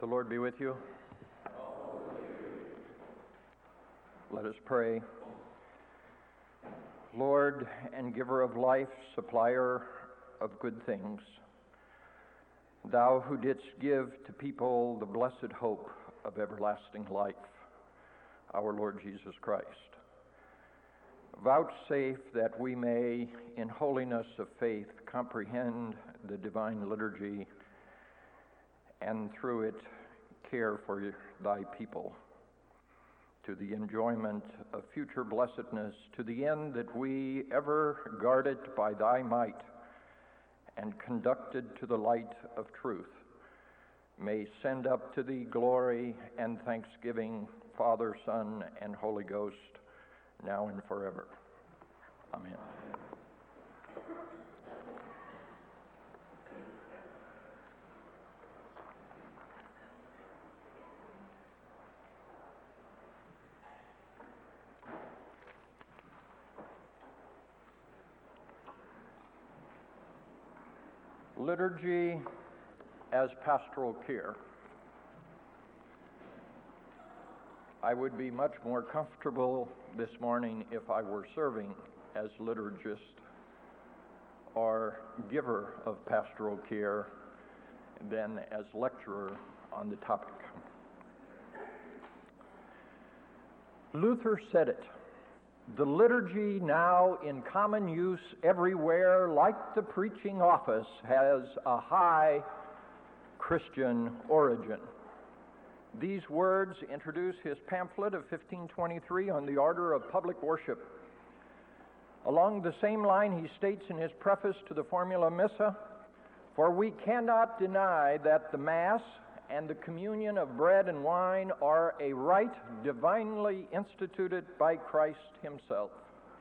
The Lord be with you. Let us pray. Lord and giver of life, supplier of good things, thou who didst give to people the blessed hope of everlasting life, our Lord Jesus Christ, vouchsafe that we may, in holiness of faith, comprehend the divine liturgy and through it care for thy people, to the enjoyment of future blessedness, to the end that we, ever guarded by thy might and conducted to the light of truth, may send up to thee glory and thanksgiving, Father, Son, and Holy Ghost, now and forever. Amen. Liturgy as pastoral care. I would be much more comfortable this morning if I were serving as liturgist or giver of pastoral care than as lecturer on the topic. Luther said it. The liturgy now in common use everywhere, like the preaching office, has a high Christian origin. These words introduce his pamphlet of 1523 on the order of public worship. Along the same line, he states in his preface to the Formula Missa, "For we cannot deny that the Mass and the communion of bread and wine are a rite divinely instituted by Christ himself.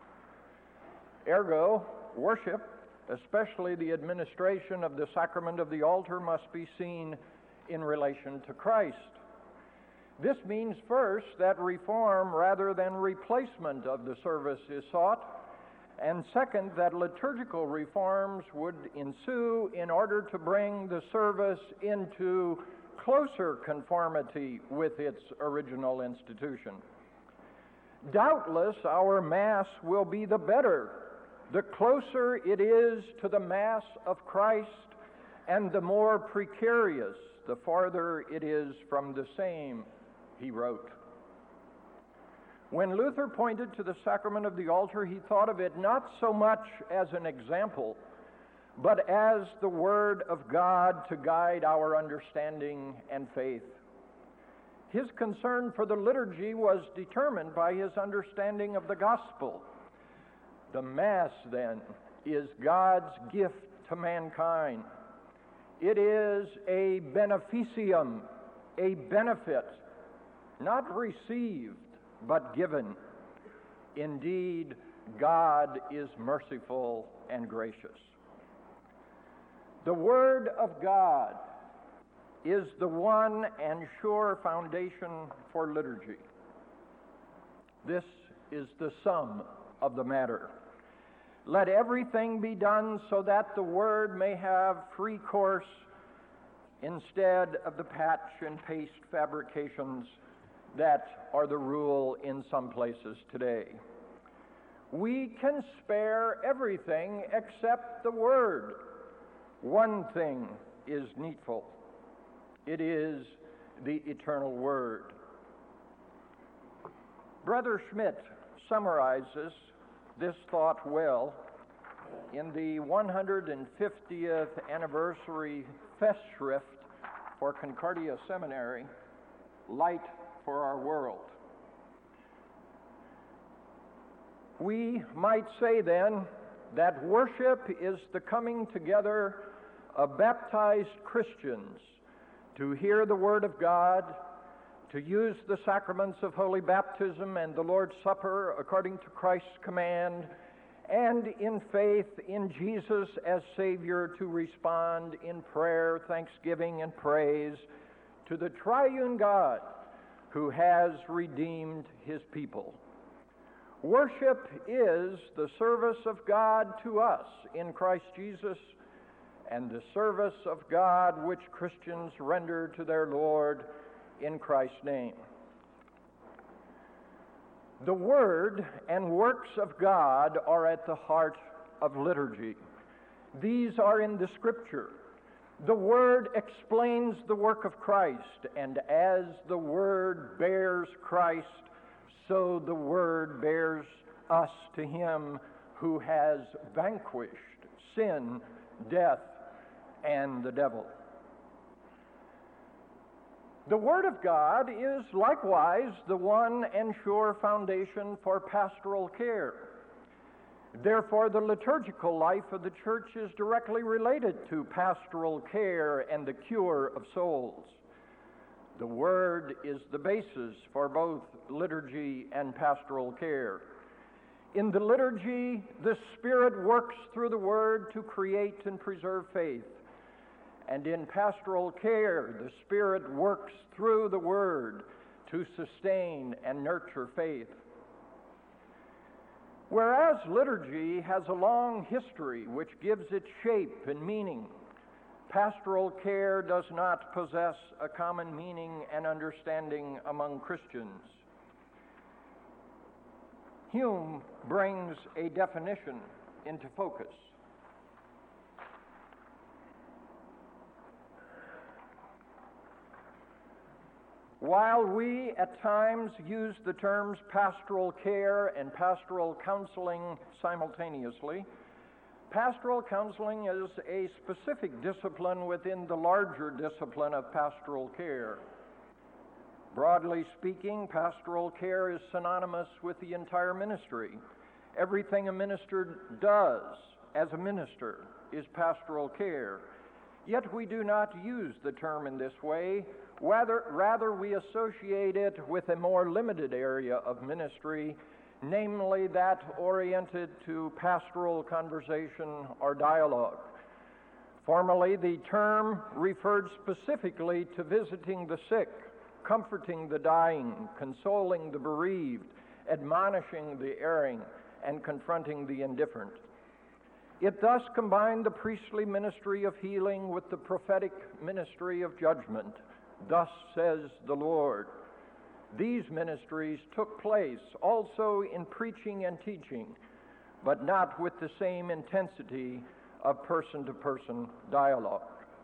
Ergo, worship, especially the administration of the sacrament of the altar, must be seen in relation to Christ. This means first that reform rather than replacement of the service is sought, and second that liturgical reforms would ensue in order to bring the service into closer conformity with its original institution. Doubtless our Mass will be the better, the closer it is to the Mass of Christ, and the more precarious, the farther it is from the same," he wrote. When Luther pointed to the sacrament of the altar, he thought of it not so much as an example, but as the Word of God to guide our understanding and faith. His concern for the liturgy was determined by his understanding of the gospel. The Mass, then, is God's gift to mankind. It is a beneficium, a benefit, not received, but given. Indeed, God is merciful and gracious. The Word of God is the one and sure foundation for liturgy. This is the sum of the matter. Let everything be done so that the Word may have free course instead of the patch and paste fabrications that are the rule in some places today. We can spare everything except the Word. One thing is needful. It is the eternal Word. Brother Schmidt summarizes this thought well in the 150th anniversary Festschrift for Concordia Seminary, Light for Our World. We might say then that worship is the coming together of baptized Christians to hear the Word of God, to use the sacraments of Holy Baptism and the Lord's Supper according to Christ's command, and in faith in Jesus as Savior to respond in prayer, thanksgiving, and praise to the triune God who has redeemed his people. Worship is the service of God to us in Christ Jesus and the service of God which Christians render to their Lord in Christ's name. The Word and works of God are at the heart of liturgy. These are in the Scripture. The Word explains the work of Christ, and as the Word bears Christ, so the Word bears us to Him who has vanquished sin, death, and the devil. The Word of God is likewise the one and sure foundation for pastoral care. Therefore, the liturgical life of the Church is directly related to pastoral care and the cure of souls. The Word is the basis for both liturgy and pastoral care. In the liturgy, the Spirit works through the Word to create and preserve faith. And in pastoral care, the Spirit works through the Word to sustain and nurture faith. Whereas liturgy has a long history which gives it shape and meaning, pastoral care does not possess a common meaning and understanding among Christians. Hume brings a definition into focus. While we at times use the terms pastoral care and pastoral counseling simultaneously, pastoral counseling is a specific discipline within the larger discipline of pastoral care. Broadly speaking, pastoral care is synonymous with the entire ministry. Everything a minister does as a minister is pastoral care. Yet we do not use the term in this way. Rather, we associate it with a more limited area of ministry, namely that oriented to pastoral conversation or dialogue. Formerly, the term referred specifically to visiting the sick, comforting the dying, consoling the bereaved, admonishing the erring, and confronting the indifferent. It thus combined the priestly ministry of healing with the prophetic ministry of judgment. Thus says the Lord. These ministries took place also in preaching and teaching, but not with the same intensity of person-to-person dialogue.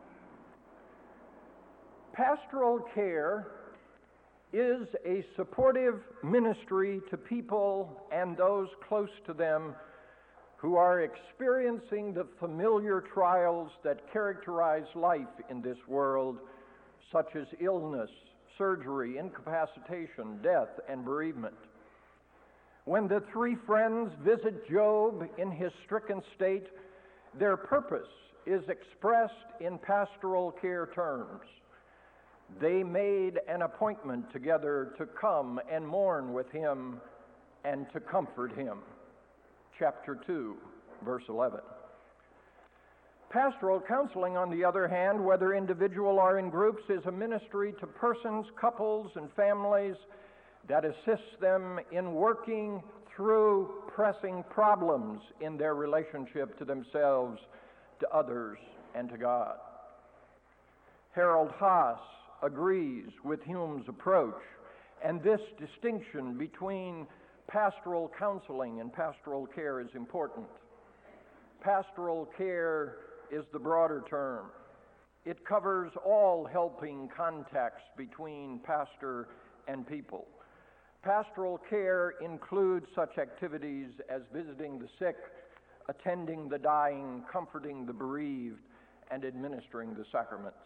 Pastoral care is a supportive ministry to people and those close to them who are experiencing the familiar trials that characterize life in this world, such as illness, surgery, incapacitation, death, and bereavement. When the three friends visit Job in his stricken state, their purpose is expressed in pastoral care terms. They made an appointment together to come and mourn with him and to comfort him. Chapter 2, verse 11. Pastoral counseling, on the other hand, whether individual or in groups, is a ministry to persons, couples, and families that assists them in working through pressing problems in their relationship to themselves, to others, and to God. Harold Haas agrees with Hume's approach, and this distinction between pastoral counseling and pastoral care is important. Pastoral care is the broader term. It covers all helping contacts between pastor and people. Pastoral care includes such activities as visiting the sick, attending the dying, comforting the bereaved, and administering the sacraments.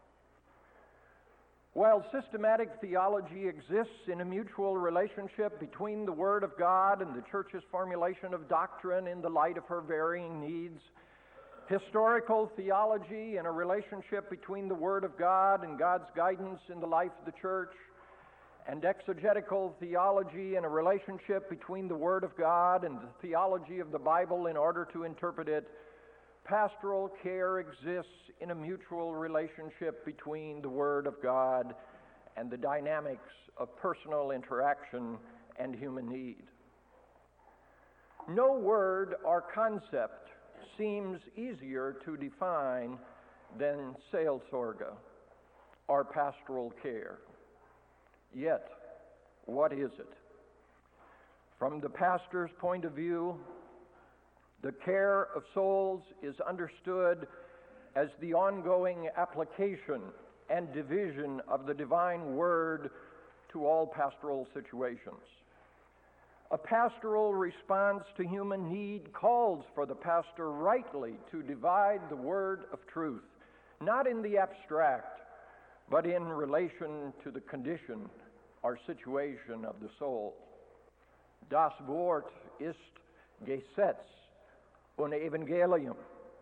While systematic theology exists in a mutual relationship between the Word of God and the Church's formulation of doctrine in the light of her varying needs, historical theology in a relationship between the Word of God and God's guidance in the life of the Church, and exegetical theology in a relationship between the Word of God and the theology of the Bible in order to interpret it, pastoral care exists in a mutual relationship between the Word of God and the dynamics of personal interaction and human need. No word or concept seems easier to define than Seelsorge, or pastoral care. Yet, what is it? From the pastor's point of view, the care of souls is understood as the ongoing application and division of the divine word to all pastoral situations. A pastoral response to human need calls for the pastor rightly to divide the word of truth, not in the abstract, but in relation to the condition or situation of the soul. Das Wort ist Gesetz und Evangelium.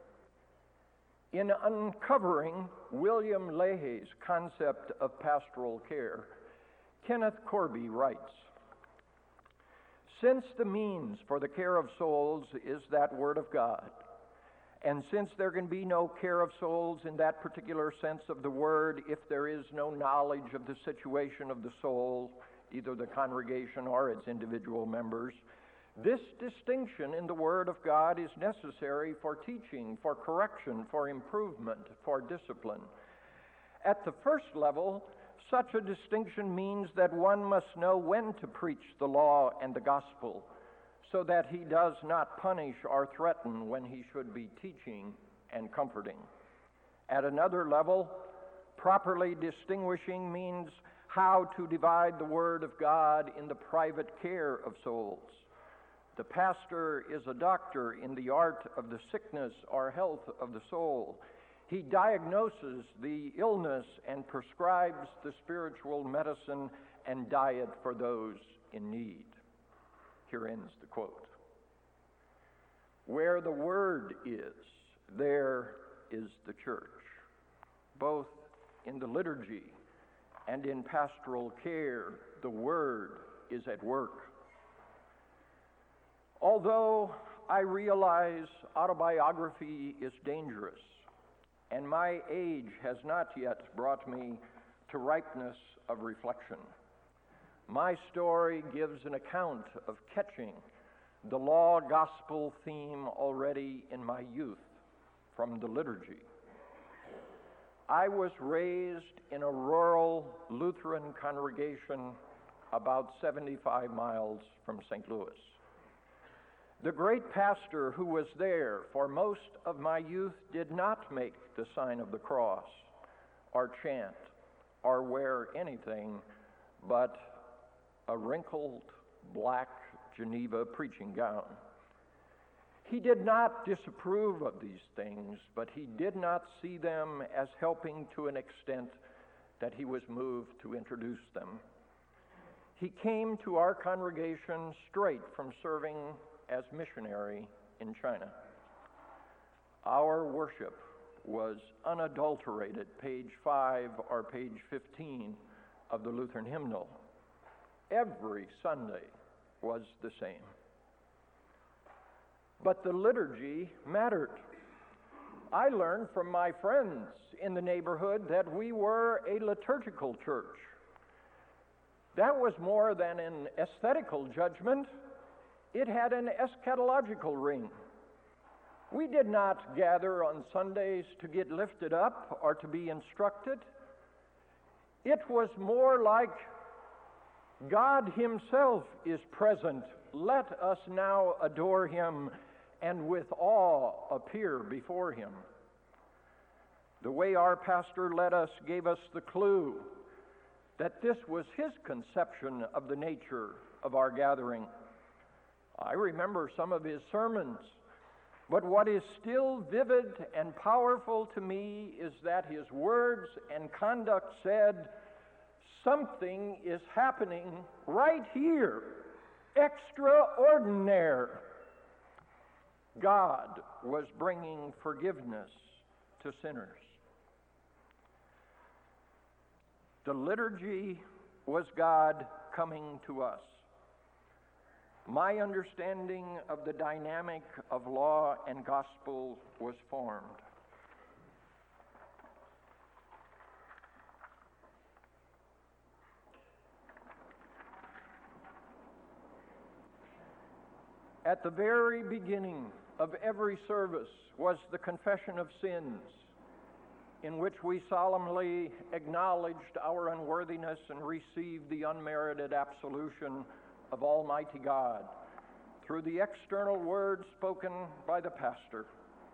In uncovering William Leahy's concept of pastoral care, Kenneth Corby writes, "Since the means for the care of souls is that Word of God, and since there can be no care of souls in that particular sense of the word if there is no knowledge of the situation of the soul, either the congregation or its individual members, this distinction in the Word of God is necessary for teaching, for correction, for improvement, for discipline. At the first level, such a distinction means that one must know when to preach the law and the gospel, so that he does not punish or threaten when he should be teaching and comforting. At another level, properly distinguishing means how to divide the Word of God in the private care of souls. The pastor is a doctor in the art of the sickness or health of the soul. He diagnoses the illness and prescribes the spiritual medicine and diet for those in need." Here ends the quote. Where the Word is, there is the church. Both in the liturgy and in pastoral care, the Word is at work. Although I realize autobiography is dangerous, and my age has not yet brought me to ripeness of reflection, my story gives an account of catching the law-gospel theme already in my youth from the liturgy. I was raised in a rural Lutheran congregation about 75 miles from St. Louis. The great pastor who was there for most of my youth did not make the sign of the cross, or chant, or wear anything but a wrinkled black Geneva preaching gown. He did not disapprove of these things, but he did not see them as helping to an extent that he was moved to introduce them. He came to our congregation straight from serving as missionary in China. Our worship was unadulterated, page 5 or page 15 of the Lutheran hymnal. Every Sunday was the same. But the liturgy mattered. I learned from my friends in the neighborhood that we were a liturgical church. That was more than an aesthetical judgment. It had an eschatological ring. We did not gather on Sundays to get lifted up or to be instructed. It was more like God Himself is present. Let us now adore Him and with awe appear before Him. The way our pastor led us gave us the clue that this was his conception of the nature of our gathering. I remember some of his sermons, but what is still vivid and powerful to me is that his words and conduct said, something is happening right here, extraordinary. God was bringing forgiveness to sinners. The liturgy was God coming to us. My understanding of the dynamic of law and gospel was formed. At the very beginning of every service was the confession of sins, in which we solemnly acknowledged our unworthiness and received the unmerited absolution of Almighty God through the external words spoken by the pastor.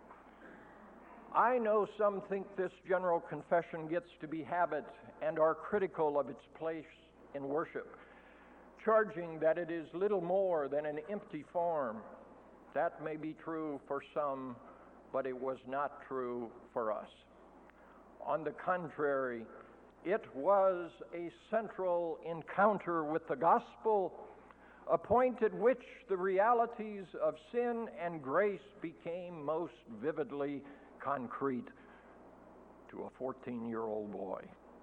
I know some think this general confession gets to be habit and are critical of its place in worship, charging that it is little more than an empty form. That may be true for some, but it was not true for us. On the contrary, it was a central encounter with the gospel, a point at which the realities of sin and grace became most vividly concrete to a 14-year-old boy.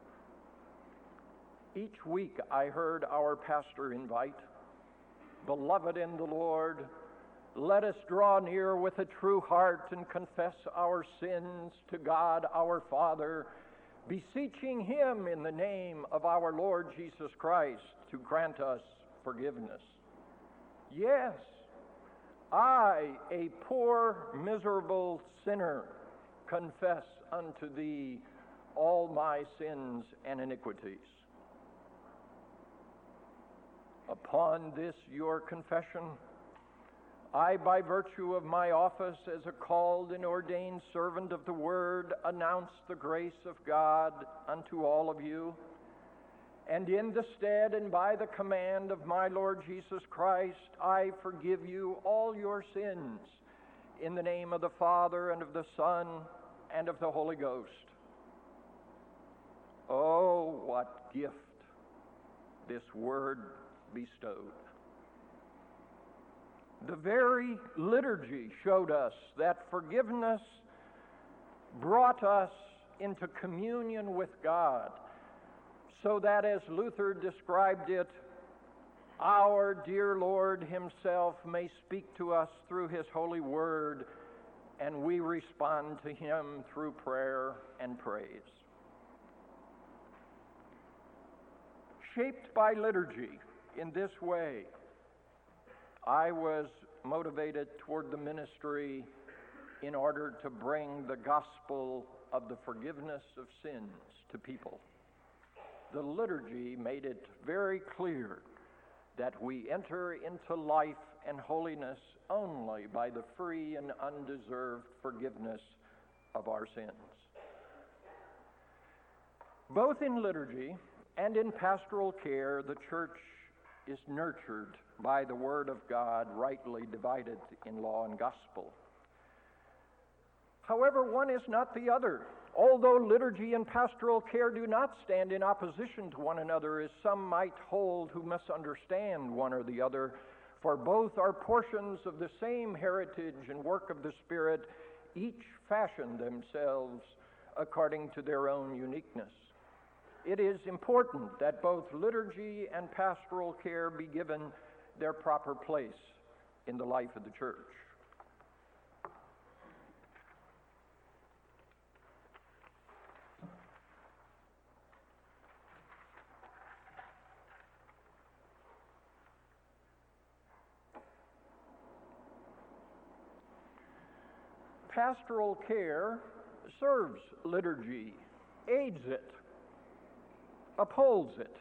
Each week I heard our pastor invite, "Beloved in the Lord, let us draw near with a true heart and confess our sins to God our Father, beseeching Him in the name of our Lord Jesus Christ to grant us forgiveness. Yes, I, a poor, miserable sinner, confess unto Thee all my sins and iniquities." Upon this your confession, I, by virtue of my office as a called and ordained servant of the Word, announce the grace of God unto all of you, and in the stead and by the command of my Lord Jesus Christ, I forgive you all your sins, in the name of the Father, and of the Son, and of the Holy Ghost. Oh, what gift this word bestowed. The very liturgy showed us that forgiveness brought us into communion with God, so that, as Luther described it, our dear Lord Himself may speak to us through His holy word, and we respond to Him through prayer and praise. Shaped by liturgy in this way, I was motivated toward the ministry in order to bring the gospel of the forgiveness of sins to people. The liturgy made it very clear that we enter into life and holiness only by the free and undeserved forgiveness of our sins. Both in liturgy and in pastoral care, the church is nurtured by the Word of God, rightly divided in law and gospel. However, one is not the other. Although liturgy and pastoral care do not stand in opposition to one another, as some might hold who misunderstand one or the other, for both are portions of the same heritage and work of the Spirit, each fashioned themselves according to their own uniqueness. It is important that both liturgy and pastoral care be given their proper place in the life of the church. Pastoral care serves liturgy, aids it, upholds it.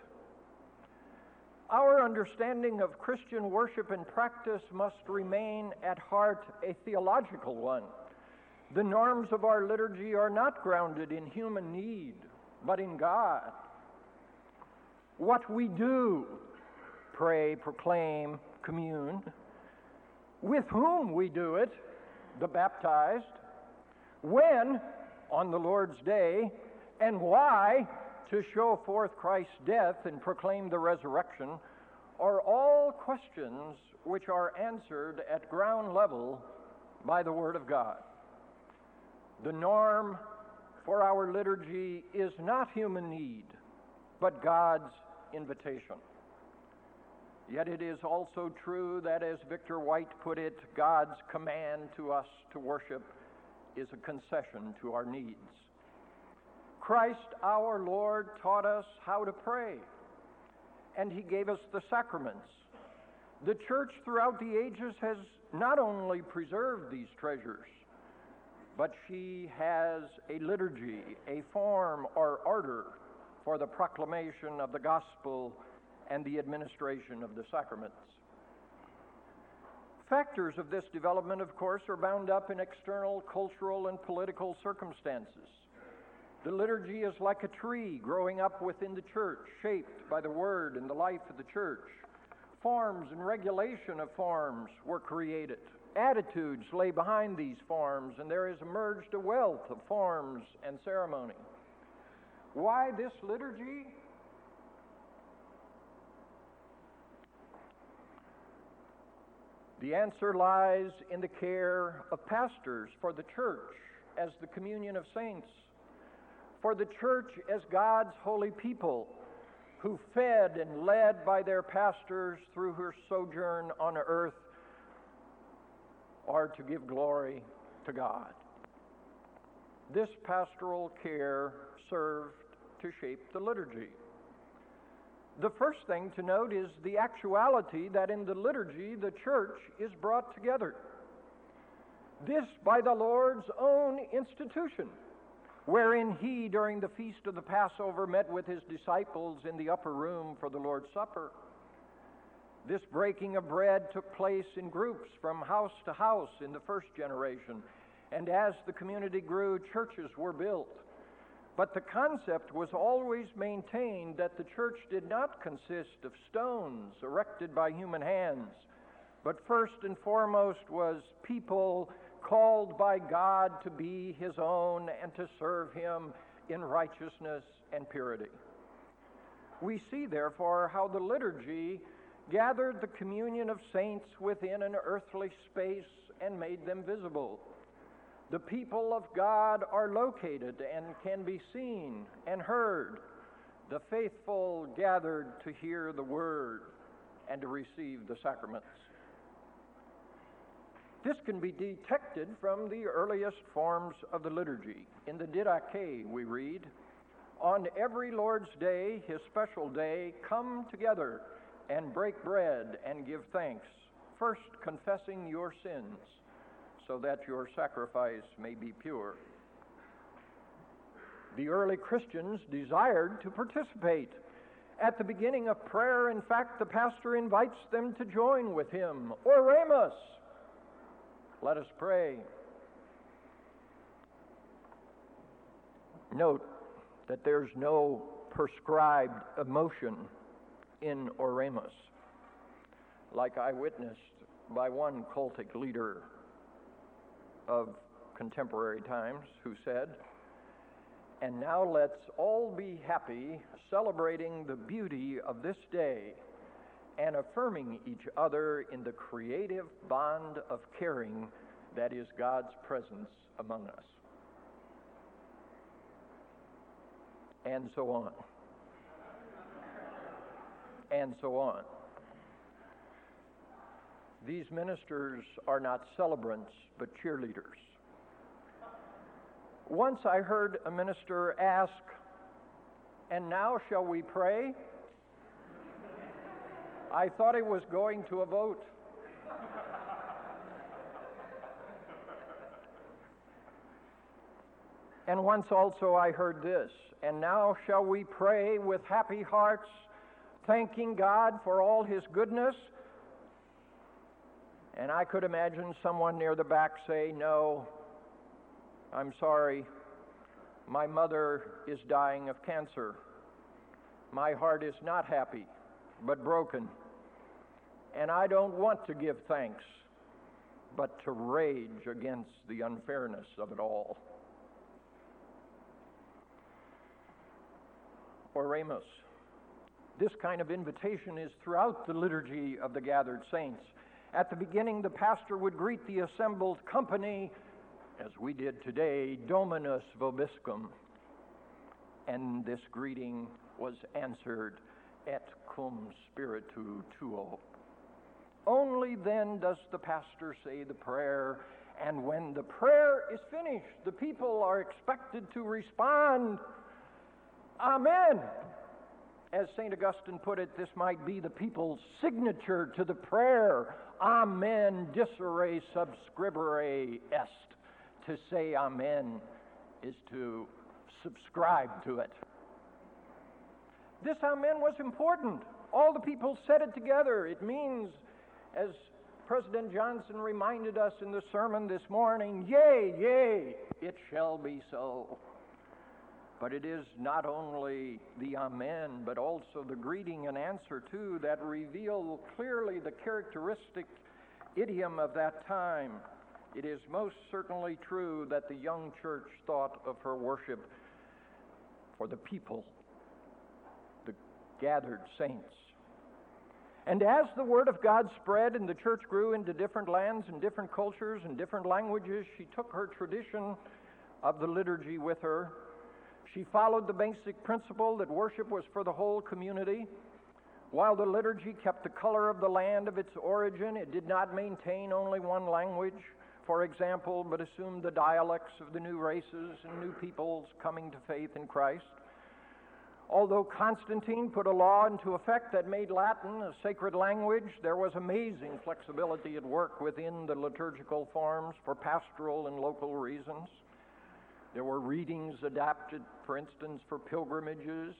Our understanding of Christian worship and practice must remain at heart a theological one. The norms of our liturgy are not grounded in human need, but in God. What we do, pray, proclaim, commune, with whom we do it, the baptized, when, on the Lord's day, and why, to show forth Christ's death and proclaim the resurrection, are all questions which are answered at ground level by the Word of God. The norm for our liturgy is not human need, but God's invitation. Yet it is also true that, as Victor White put it, God's command to us to worship is a concession to our needs. Christ our Lord taught us how to pray, and He gave us the sacraments. The church throughout the ages has not only preserved these treasures, but she has a liturgy, a form or order for the proclamation of the gospel and the administration of the sacraments. Factors of this development, of course, are bound up in external cultural and political circumstances. The liturgy is like a tree growing up within the church, shaped by the word and the life of the church. Forms and regulation of forms were created. Attitudes lay behind these forms, and there has emerged a wealth of forms and ceremony. Why this liturgy? The answer lies in the care of pastors for the church as the communion of saints, for the church as God's holy people, who fed and led by their pastors through her sojourn on earth, are to give glory to God. This pastoral care served to shape the liturgy. The first thing to note is the actuality that in the liturgy the church is brought together. This by the Lord's own institution, wherein he, during the feast of the Passover, met with his disciples in the upper room for the Lord's Supper. This breaking of bread took place in groups from house to house in the first generation, and as the community grew, churches were built. But the concept was always maintained that the church did not consist of stones erected by human hands, but first and foremost was people called by God to be his own and to serve him in righteousness and purity. We see, therefore, how the liturgy gathered the communion of saints within an earthly space and made them visible. The people of God are located and can be seen and heard. The faithful gathered to hear the word and to receive the sacraments. This can be detected from the earliest forms of the liturgy. In the Didache we read, "On every Lord's Day, his special day, come together and break bread and give thanks, first confessing your sins, so that your sacrifice may be pure." The early Christians desired to participate. At the beginning of prayer, in fact, the pastor invites them to join with him. Oremus! Let us pray. Note that there's no prescribed emotion in Oremus, like I witnessed by one cultic leader of contemporary times who said, "And now let's all be happy, celebrating the beauty of this day and affirming each other in the creative bond of caring that is God's presence among us." And so on. And so on. These ministers are not celebrants, but cheerleaders. Once I heard a minister ask, "And now shall we pray?" I thought he was going to a vote. And once also I heard this, "And now shall we pray with happy hearts, thanking God for all his goodness?" And I could imagine someone near the back say, "No, I'm sorry. My mother is dying of cancer. My heart is not happy, but broken. And I don't want to give thanks, but to rage against the unfairness of it all." Oremus. This kind of invitation is throughout the liturgy of the gathered saints. At the beginning, the pastor would greet the assembled company, as we did today, "Dominus vobiscum." And this greeting was answered, "Et cum spiritu tuo." Only then does the pastor say the prayer, and when the prayer is finished, the people are expected to respond, "Amen," As St. Augustine put it, this might be the people's signature to the prayer, Amen dicere subscribere est. To say Amen is to subscribe to it. This Amen was important. All the people said it together. It means, as President Johnson reminded us in the sermon this morning, yea, yea, it shall be so. But it is not only the Amen, but also the greeting and answer too that reveal clearly the characteristic idiom of that time. It is most certainly true that the young church thought of her worship for the people, the gathered saints. And as the Word of God spread and the church grew into different lands and different cultures and different languages, she took her tradition of the liturgy with her. She followed the basic principle that worship was for the whole community. While the liturgy kept the color of the land of its origin, it did not maintain only one language, for example, but assumed the dialects of the new races and new peoples coming to faith in Christ. Although Constantine put a law into effect that made Latin a sacred language, there was amazing flexibility at work within the liturgical forms for pastoral and local reasons. There were readings adapted, for instance, for pilgrimages.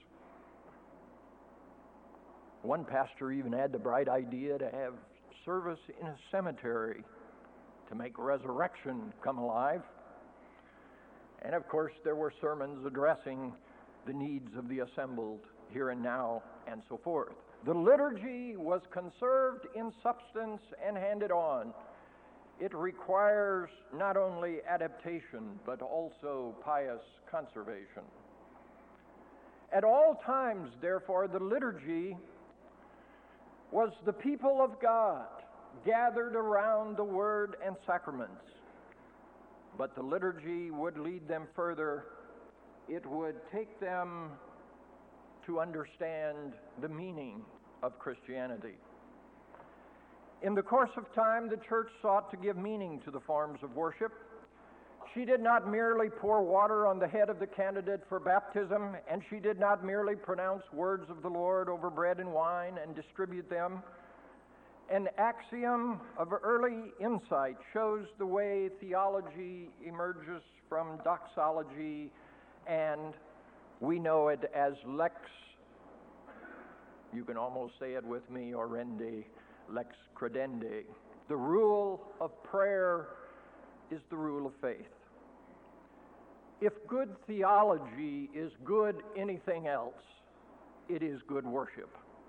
One pastor even had the bright idea to have service in a cemetery to make resurrection come alive. And of course, there were sermons addressing the needs of the assembled here and now, and so forth. The liturgy was conserved in substance and handed on. It requires not only adaptation, but also pious conservation. At all times, therefore, the liturgy was the people of God gathered around the Word and sacraments. But the liturgy would lead them further. It would take them to understand the meaning of Christianity. In the course of time, the church sought to give meaning to the forms of worship. She did not merely pour water on the head of the candidate for baptism, and she did not merely pronounce words of the Lord over bread and wine and distribute them. An axiom of early insight shows the way theology emerges from doxology, and we know it as lex, you can almost say it with me, orandi, lex credendi. The rule of prayer is the rule of faith. If good theology is good anything else, it is good worship.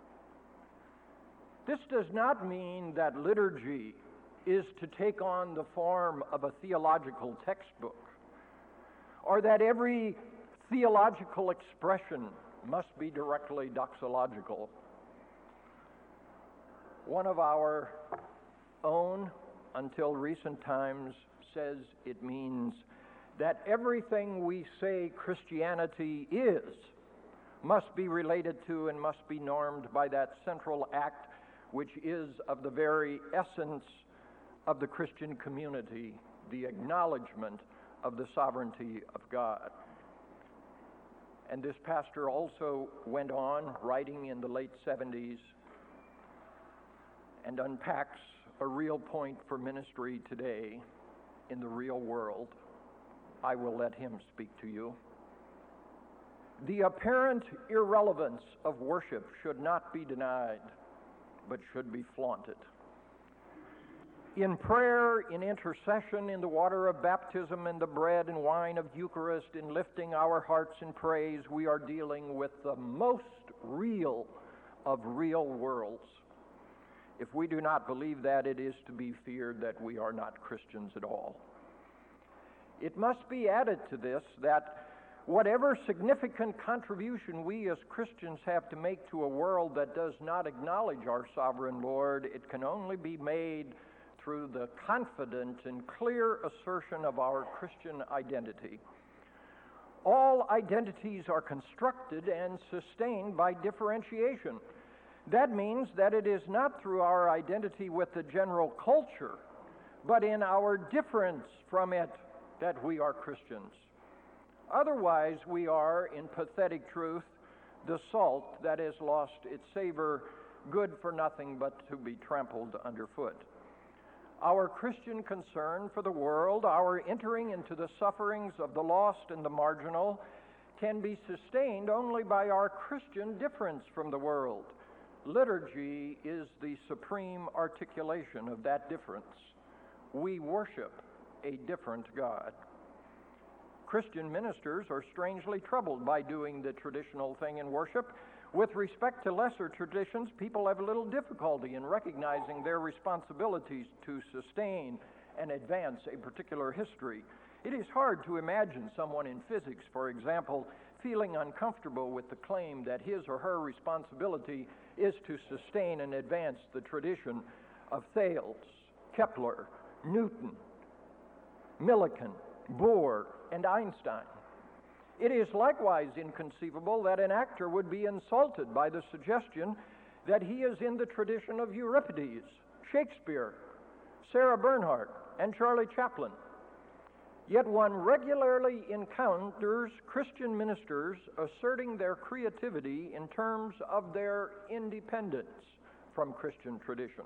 This does not mean that liturgy is to take on the form of a theological textbook, or that every theological expression must be directly doxological. One of our own, until recent times, says it means that everything we say Christianity is must be related to and must be normed by that central act which is of the very essence of the Christian community, the acknowledgement of the sovereignty of God. And this pastor also went on, writing in the late 70s, and unpacks a real point for ministry today in the real world. I will let him speak to you. The apparent irrelevance of worship should not be denied, but should be flaunted. In prayer, in intercession, in the water of baptism, in the bread and wine of Eucharist, in lifting our hearts in praise, we are dealing with the most real of real worlds. If we do not believe that, it is to be feared that we are not Christians at all. It must be added to this that whatever significant contribution we as Christians have to make to a world that does not acknowledge our sovereign Lord, it can only be made through the confident and clear assertion of our Christian identity. All identities are constructed and sustained by differentiation. That means that it is not through our identity with the general culture, but in our difference from it that we are Christians. Otherwise, we are, in pathetic truth, the salt that has lost its savor, good for nothing but to be trampled underfoot. Our Christian concern for the world, our entering into the sufferings of the lost and the marginal, can be sustained only by our Christian difference from the world. Liturgy is the supreme articulation of that difference. We worship a different God. Christian ministers are strangely troubled by doing the traditional thing in worship. With respect to lesser traditions, people have little difficulty in recognizing their responsibilities to sustain and advance a particular history. It is hard to imagine someone in physics, for example, feeling uncomfortable with the claim that his or her responsibility is to sustain and advance the tradition of Thales, Kepler, Newton, Millikan, Bohr, and Einstein. It is likewise inconceivable that an actor would be insulted by the suggestion that he is in the tradition of Euripides, Shakespeare, Sarah Bernhardt, and Charlie Chaplin. Yet one regularly encounters Christian ministers asserting their creativity in terms of their independence from Christian tradition.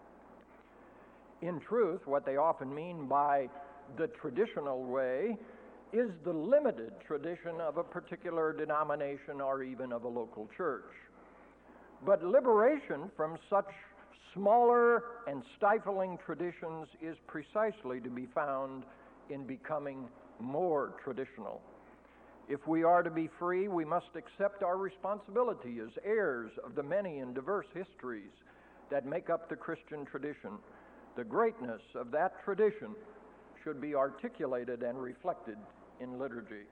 In truth, what they often mean by the traditional way is the limited tradition of a particular denomination or even of a local church. But liberation from such smaller and stifling traditions is precisely to be found in becoming more traditional. If we are to be free, we must accept our responsibility as heirs of the many and diverse histories that make up the Christian tradition. The greatness of that tradition should be articulated and reflected in liturgy.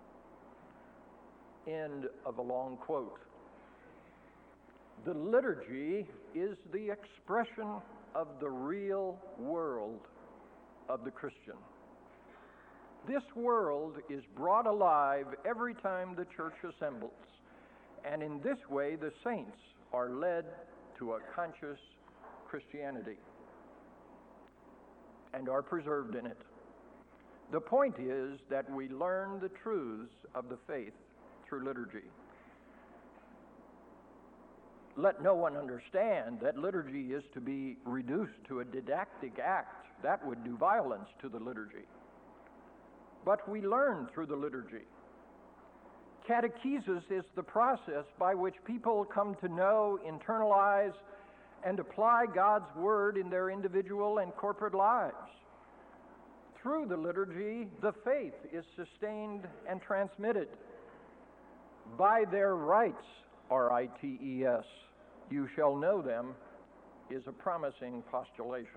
End of a long quote. The liturgy is the expression of the real world of the Christian. This world is brought alive every time the church assembles, and in this way the saints are led to a conscious Christianity and are preserved in it. The point is that we learn the truths of the faith through liturgy. Let no one understand that liturgy is to be reduced to a didactic act. That would do violence to the liturgy. But we learn through the liturgy. Catechesis is the process by which people come to know, internalize, and apply God's Word in their individual and corporate lives. Through the liturgy, the faith is sustained and transmitted. By their rites, R-I-T-E-S, you shall know them, is a promising postulation.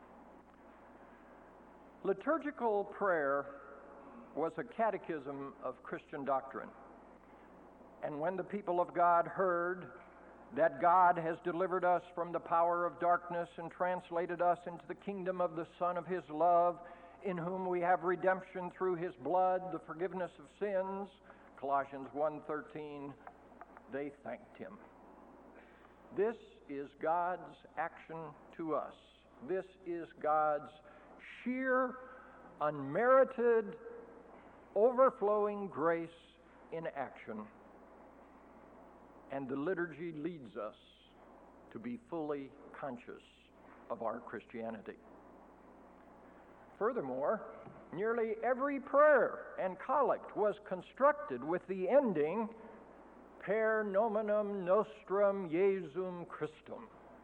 Liturgical prayer was a catechism of Christian doctrine. And when the people of God heard that God has delivered us from the power of darkness and translated us into the kingdom of the Son of His love, in whom we have redemption through His blood, the forgiveness of sins, Colossians 1:13, they thanked Him. This is God's action to us. This is God's sheer, unmerited, overflowing grace in action. And the liturgy leads us to be fully conscious of our Christianity. Furthermore, nearly every prayer and collect was constructed with the ending, per nominum nostrum Jesum Christum.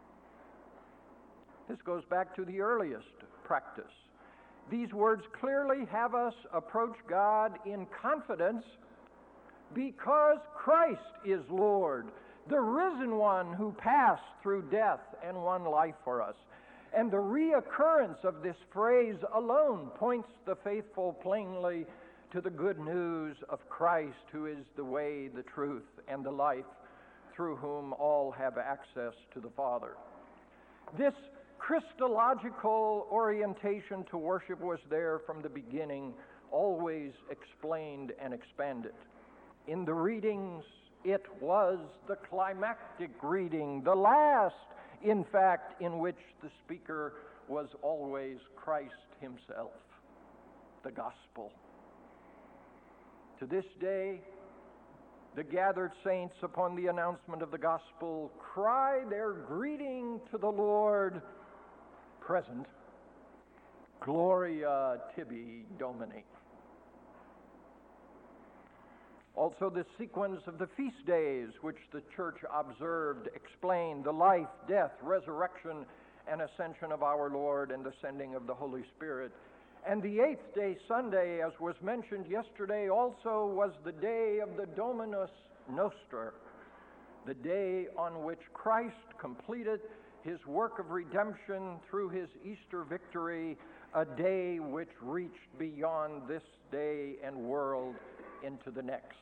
This goes back to the earliest practice. These words clearly have us approach God in confidence because Christ is Lord, the risen one who passed through death and won life for us. And the reoccurrence of this phrase alone points the faithful plainly to the good news of Christ, who is the way, the truth, and the life, through whom all have access to the Father. This Christological orientation to worship was there from the beginning, always explained and expanded. In the readings, it was the climactic reading, the last, in fact, in which the speaker was always Christ Himself, the gospel. To this day, The gathered saints, upon the announcement of the gospel, cry their greeting to the Lord, present, Gloria tibi Domini. Also, the sequence of the feast days which the church observed explain the life, death, resurrection, and ascension of our Lord and the sending of the Holy Spirit. And the eighth day, Sunday, as was mentioned yesterday, also was the day of the Dominus Noster, the day on which Christ completed his work of redemption through his Easter victory, a day which reached beyond this day and world into the next.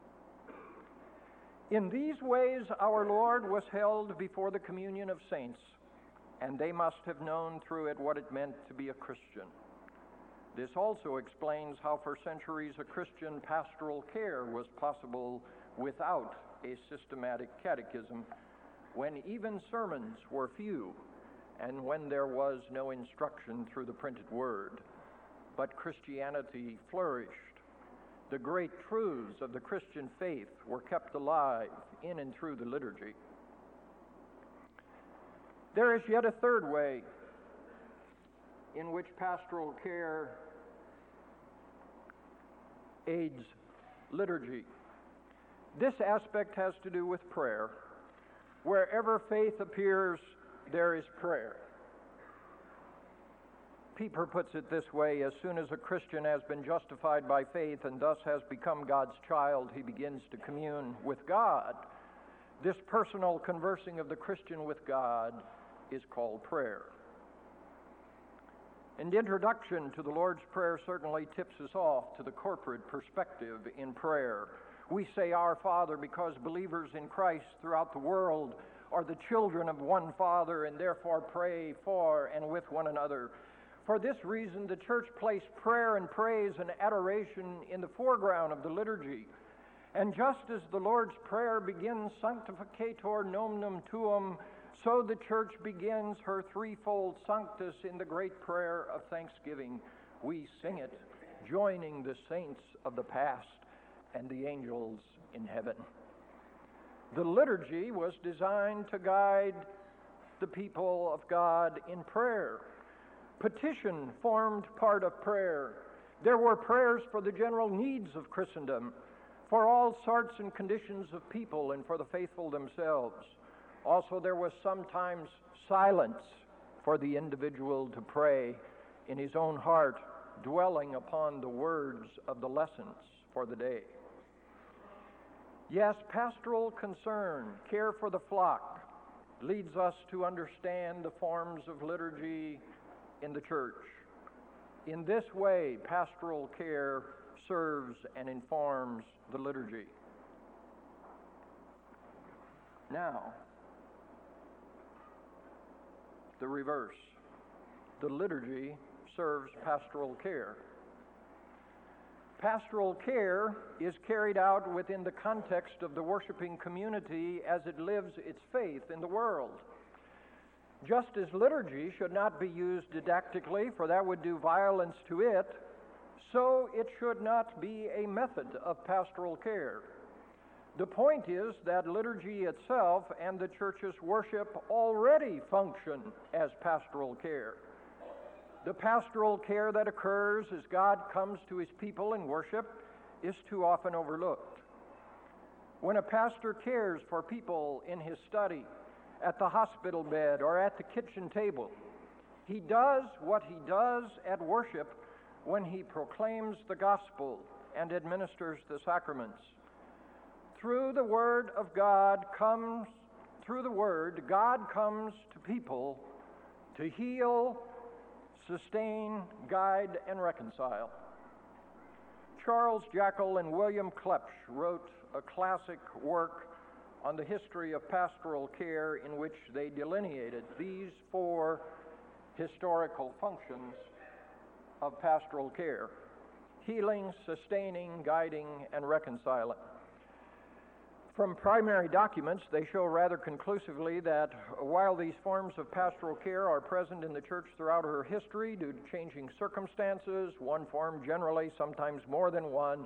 In these ways, our Lord was held before the communion of saints, and they must have known through it what it meant to be a Christian. This also explains how for centuries a Christian pastoral care was possible without a systematic catechism, when even sermons were few and when there was no instruction through the printed word. But Christianity flourished. The great truths of the Christian faith were kept alive in and through the liturgy. There is yet a third way in which pastoral care aids liturgy. This aspect has to do with prayer. Wherever faith appears, there is prayer. Pieper puts it this way: as soon as a Christian has been justified by faith and thus has become God's child, he begins to commune with God. This personal conversing of the Christian with God is called prayer. And introduction to the Lord's Prayer certainly tips us off to the corporate perspective in prayer. We say Our Father because believers in Christ throughout the world are the children of one Father and therefore pray for and with one another. For this reason, the church placed prayer and praise and adoration in the foreground of the liturgy. And just as the Lord's Prayer begins Sanctificator nominum tuum, so the church begins her threefold Sanctus in the great prayer of thanksgiving. We sing it, joining the saints of the past and the angels in heaven. The liturgy was designed to guide the people of God in prayer. Petition formed part of prayer. There were prayers for the general needs of Christendom, for all sorts and conditions of people, and for the faithful themselves. Also, there was sometimes silence for the individual to pray in his own heart, dwelling upon the words of the lessons for the day. Yes, pastoral concern, care for the flock, leads us to understand the forms of liturgy in the church. In this way, pastoral care serves and informs the liturgy. Now, the reverse. The liturgy serves pastoral care. Pastoral care is carried out within the context of the worshiping community as it lives its faith in the world. Just as liturgy should not be used didactically, for that would do violence to it, so it should not be a method of pastoral care. The point is that liturgy itself and the church's worship already function as pastoral care. The pastoral care that occurs as God comes to his people in worship is too often overlooked. When a pastor cares for people in his study, at the hospital bed, or at the kitchen table, he does what he does at worship when he proclaims the gospel and administers the sacraments. Through the word, God comes to people to heal, sustain, guide, and reconcile. Charles Jackal and William Klepsch wrote a classic work on the history of pastoral care in which they delineated these four historical functions of pastoral care: healing, sustaining, guiding, and reconciling. From primary documents, they show rather conclusively that while these forms of pastoral care are present in the church throughout her history due to changing circumstances, one form generally, sometimes more than one,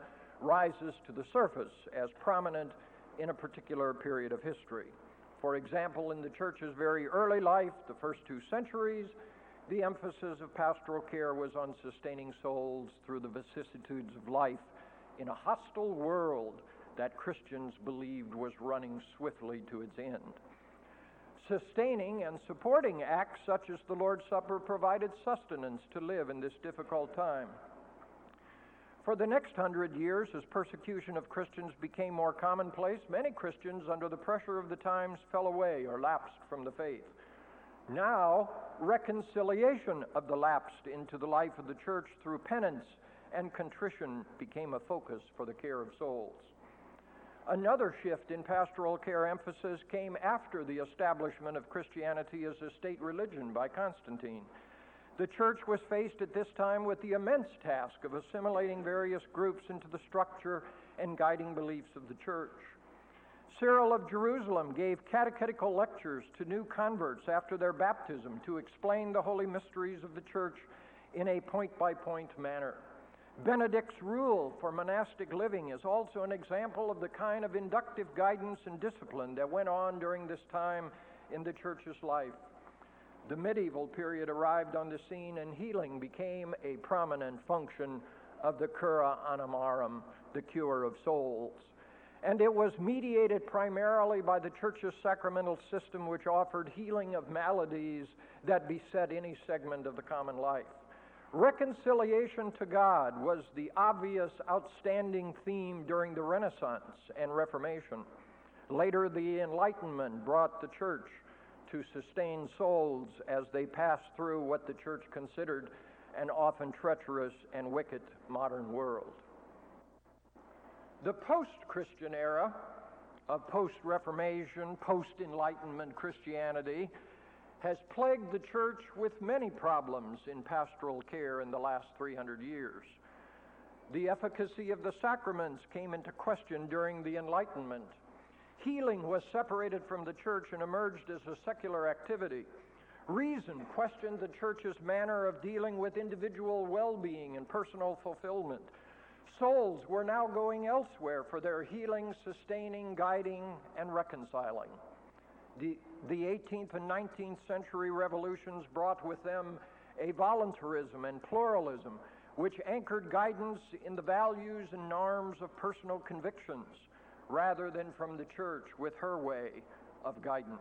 rises to the surface as prominent in a particular period of history. For example, in the church's very early life, the first 2 centuries, the emphasis of pastoral care was on sustaining souls through the vicissitudes of life in a hostile world that Christians believed was running swiftly to its end. Sustaining and supporting acts such as the Lord's Supper provided sustenance to live in this difficult time. For the next 100 years, as persecution of Christians became more commonplace, many Christians, under the pressure of the times, fell away or lapsed from the faith. Now, reconciliation of the lapsed into the life of the church through penance and contrition became a focus for the care of souls. Another shift in pastoral care emphasis came after the establishment of Christianity as a state religion by Constantine. The church was faced at this time with the immense task of assimilating various groups into the structure and guiding beliefs of the church. Cyril of Jerusalem gave catechetical lectures to new converts after their baptism to explain the holy mysteries of the church in a point-by-point manner. Benedict's rule for monastic living is also an example of the kind of inductive guidance and discipline that went on during this time in the church's life. The medieval period arrived on the scene, and healing became a prominent function of the cura animarum, the cure of souls. And it was mediated primarily by the church's sacramental system, which offered healing of maladies that beset any segment of the common life. Reconciliation to God was the obvious, outstanding theme during the Renaissance and Reformation. Later, the Enlightenment brought the church to sustain souls as they passed through what the church considered an often treacherous and wicked modern world. The post-Christian era of post-Reformation, post-Enlightenment Christianity has plagued the church with many problems in pastoral care in the last 300 years. The efficacy of the sacraments came into question during the Enlightenment. Healing was separated from the church and emerged as a secular activity. Reason questioned the church's manner of dealing with individual well-being and personal fulfillment. Souls were now going elsewhere for their healing, sustaining, guiding, and reconciling. The 18th and 19th century revolutions brought with them a voluntarism and pluralism which anchored guidance in the values and norms of personal convictions rather than from the church with her way of guidance.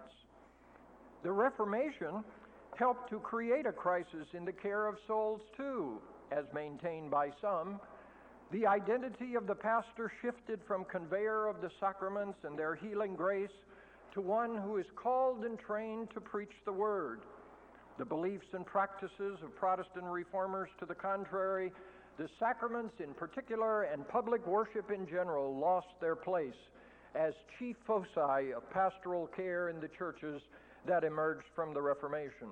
The Reformation helped to create a crisis in the care of souls too, as maintained by some. The identity of the pastor shifted from conveyor of the sacraments and their healing grace to one who is called and trained to preach the word. The beliefs and practices of Protestant reformers to the contrary, the sacraments in particular and public worship in general lost their place as chief foci of pastoral care in the churches that emerged from the Reformation.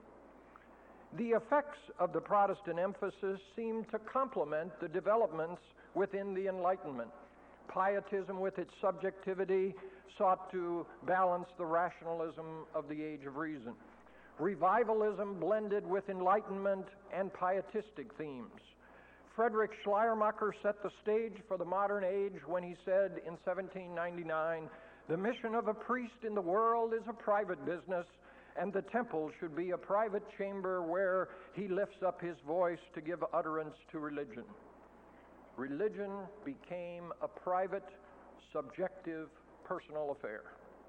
The effects of the Protestant emphasis seemed to complement the developments within the Enlightenment. Pietism, with its subjectivity, sought to balance the rationalism of the Age of Reason. Revivalism blended with Enlightenment and pietistic themes. Friedrich Schleiermacher set the stage for the modern age when he said in 1799, "The mission of a priest in the world is a private business, and the temple should be a private chamber where he lifts up his voice to give utterance to religion." Religion became a private, subjective, personal affair.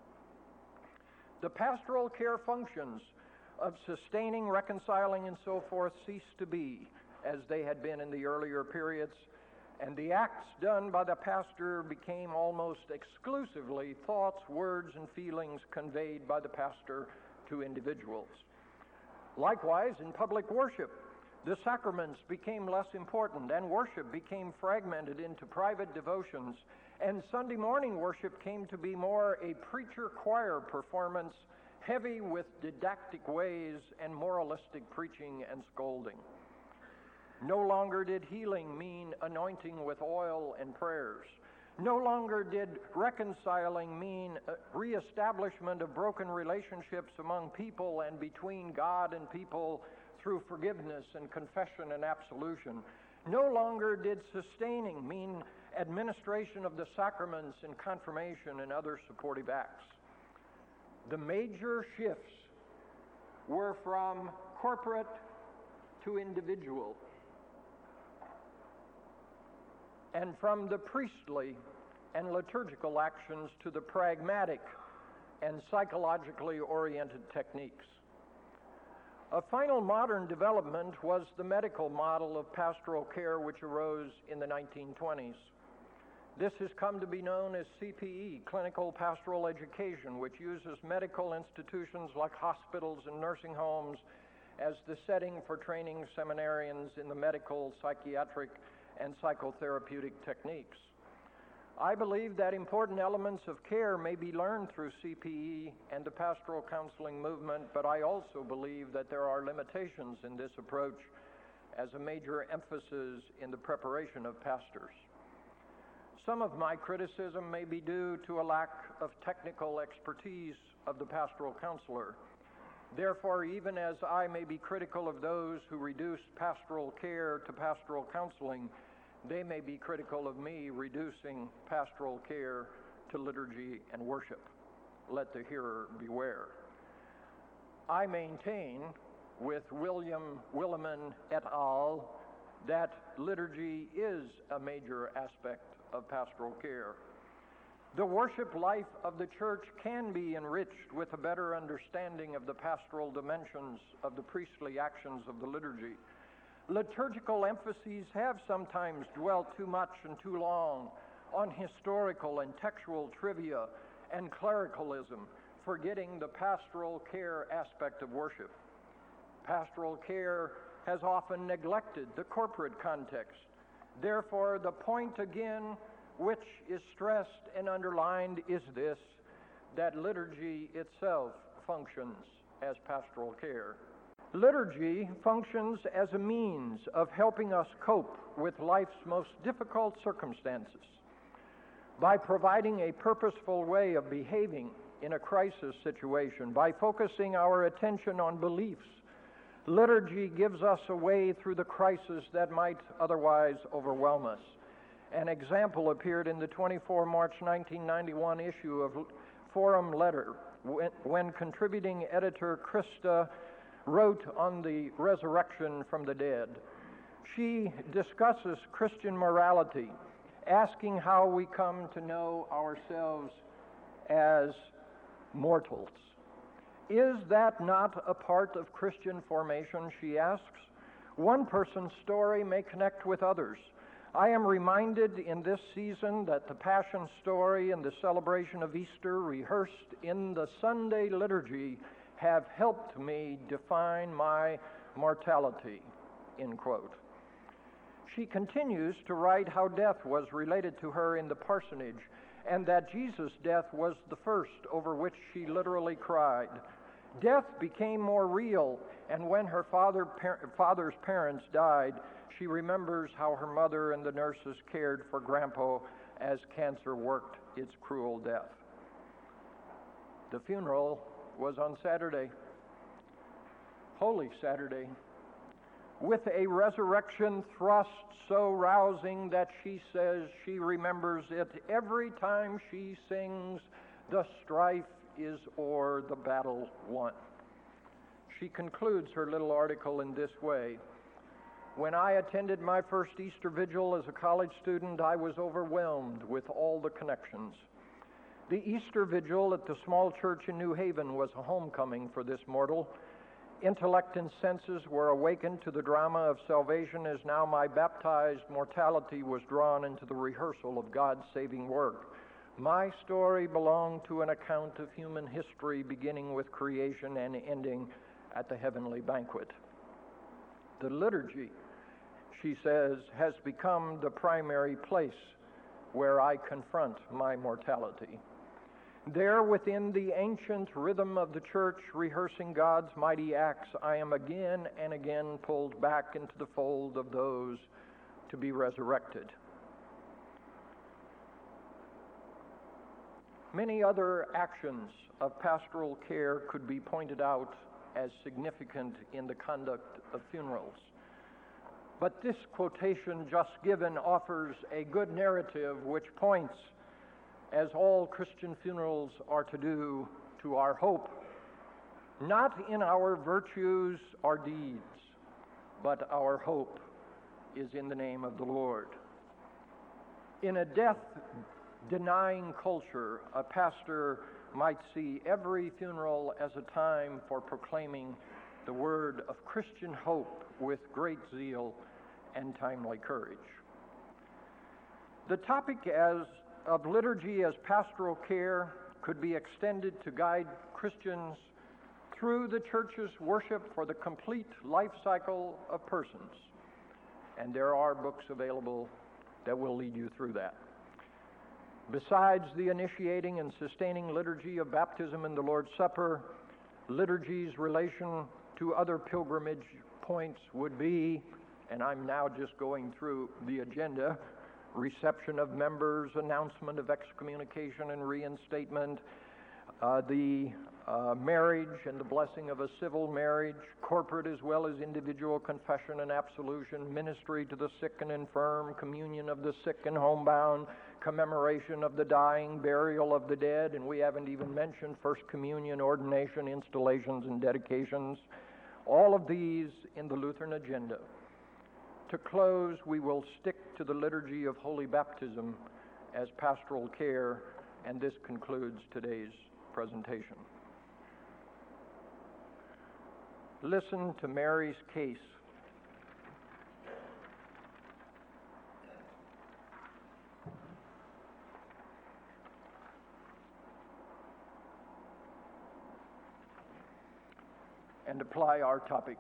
The pastoral care functions of sustaining, reconciling, and so forth ceased to be as they had been in the earlier periods, and the acts done by the pastor became almost exclusively thoughts, words, and feelings conveyed by the pastor to individuals. Likewise, in public worship, the sacraments became less important, and worship became fragmented into private devotions, and Sunday morning worship came to be more a preacher-choir performance, heavy with didactic ways and moralistic preaching and scolding. No longer did healing mean anointing with oil and prayers. No longer did reconciling mean reestablishment of broken relationships among people and between God and people through forgiveness and confession and absolution. No longer did sustaining mean administration of the sacraments in confirmation and other supportive acts. The major shifts were from corporate to individual, and from the priestly and liturgical actions to the pragmatic and psychologically oriented techniques. A final modern development was the medical model of pastoral care, which arose in the 1920s. This has come to be known as CPE, Clinical Pastoral Education, which uses medical institutions like hospitals and nursing homes as the setting for training seminarians in the medical, psychiatric, and psychotherapeutic techniques. I believe that important elements of care may be learned through CPE and the pastoral counseling movement, but I also believe that there are limitations in this approach as a major emphasis in the preparation of pastors. Some of my criticism may be due to a lack of technical expertise of the pastoral counselor. Therefore, even as I may be critical of those who reduce pastoral care to pastoral counseling, they may be critical of me reducing pastoral care to liturgy and worship. Let the hearer beware. I maintain, with William Williman et al., that liturgy is a major aspect of pastoral care. The worship life of the church can be enriched with a better understanding of the pastoral dimensions of the priestly actions of the liturgy. Liturgical emphases have sometimes dwelt too much and too long on historical and textual trivia and clericalism, forgetting the pastoral care aspect of worship. Pastoral care has often neglected the corporate context. Therefore, the point again, which is stressed and underlined, is this, that liturgy itself functions as pastoral care. Liturgy functions as a means of helping us cope with life's most difficult circumstances by providing a purposeful way of behaving in a crisis situation, by focusing our attention on beliefs. Liturgy gives us a way through the crisis that might otherwise overwhelm us. An example appeared in the 24 March 1991 issue of Forum Letter when contributing editor Krista wrote on the resurrection from the dead. She discusses Christian morality, asking how we come to know ourselves as mortals. Is that not a part of Christian formation, she asks? One person's story may connect with others. I am reminded in this season that the Passion story and the celebration of Easter rehearsed in the Sunday liturgy have helped me define my mortality, end quote. She continues to write how death was related to her in the parsonage, and that Jesus' death was the first over which she literally cried. Death became more real, and when her father's parents died, she remembers how her mother and the nurses cared for Grandpa as cancer worked its cruel death. The funeral was on Saturday, Holy Saturday, with a resurrection thrust so rousing that she says she remembers it every time she sings, "The strife is o'er, the battle won." She concludes her little article in this way: "When I attended my first Easter vigil as a college student, I was overwhelmed with all the connections. The Easter vigil at the small church in New Haven was a homecoming for this mortal. Intellect and senses were awakened to the drama of salvation as now my baptized mortality was drawn into the rehearsal of God's saving work. My story belonged to an account of human history beginning with creation and ending at the heavenly banquet. The liturgy," she says, "has become the primary place where I confront my mortality. There, within the ancient rhythm of the church, rehearsing God's mighty acts, I am again and again pulled back into the fold of those to be resurrected." Many other actions of pastoral care could be pointed out as significant in the conduct of funerals. But this quotation just given offers a good narrative which points, as all Christian funerals are to do, to our hope, not in our virtues or deeds, but our hope is in the name of the Lord. In a death-denying culture, a pastor might see every funeral as a time for proclaiming the word of Christian hope with great zeal and timely courage. The topic of liturgy as pastoral care could be extended to guide Christians through the church's worship for the complete life cycle of persons. And there are books available that will lead you through that. Besides the initiating and sustaining liturgy of baptism and the Lord's Supper, liturgy's relation to other pilgrimage points would be, and I'm now just going through the agenda, reception of members, announcement of excommunication and reinstatement, the marriage and the blessing of a civil marriage, corporate as well as individual confession and absolution, ministry to the sick and infirm, communion of the sick and homebound, commemoration of the dying, burial of the dead, and we haven't even mentioned First Communion, ordination, installations, and dedications. All of these in the Lutheran agenda. To close, we will stick to the liturgy of Holy Baptism as pastoral care, and this concludes today's presentation. Listen to Mary's case. And apply our topic.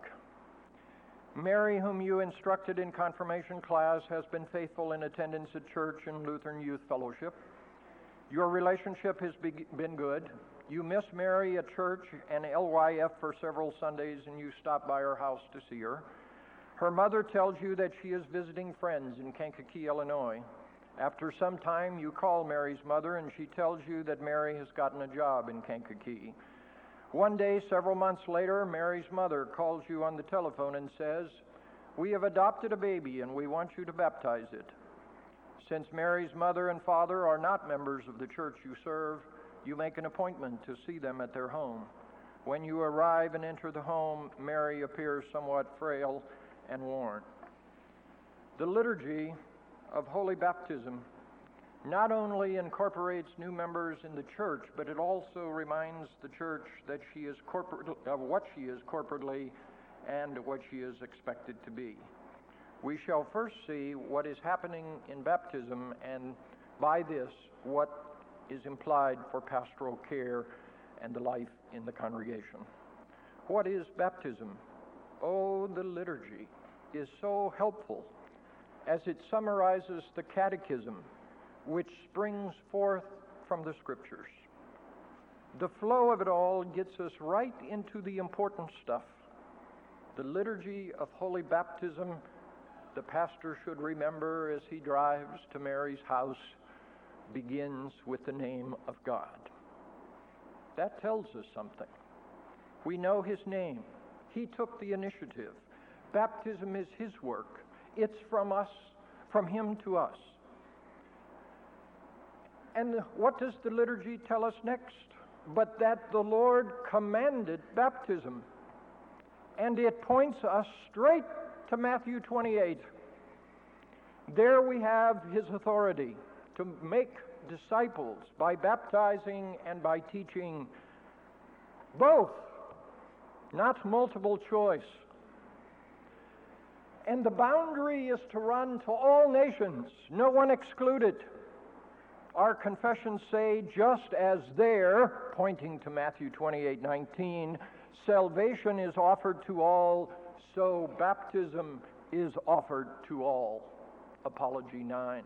Mary, whom you instructed in confirmation class, has been faithful in attendance at church and Lutheran Youth Fellowship. Your relationship has been good. You miss Mary at church and LYF for several Sundays, and you stop by her house to see her. Her mother tells you that she is visiting friends in Kankakee, Illinois. After some time, you call Mary's mother, and she tells you that Mary has gotten a job in Kankakee. One day, several months later, Mary's mother calls you on the telephone and says, "We have adopted a baby and we want you to baptize it." Since Mary's mother and father are not members of the church you serve, you make an appointment to see them at their home. When you arrive and enter the home, Mary appears somewhat frail and worn. The liturgy of Holy Baptism not only incorporates new members in the church, but it also reminds the church that she is what she is corporately and what she is expected to be. We shall first see what is happening in baptism, and by this, what is implied for pastoral care and the life in the congregation. What is baptism? Oh, the liturgy is so helpful as it summarizes the catechism which springs forth from the Scriptures. The flow of it all gets us right into the important stuff. The liturgy of Holy Baptism, the pastor should remember as he drives to Mary's house, begins with the name of God. That tells us something. We know his name. He took the initiative. Baptism is his work. It's from us, from him to us. And what does the liturgy tell us next? But that the Lord commanded baptism. And it points us straight to Matthew 28. There we have his authority to make disciples by baptizing and by teaching, both, not multiple choice. And the boundary is to run to all nations, no one excluded. Our confessions say, just as there, pointing to Matthew 28:19, salvation is offered to all, so baptism is offered to all. Apology 9.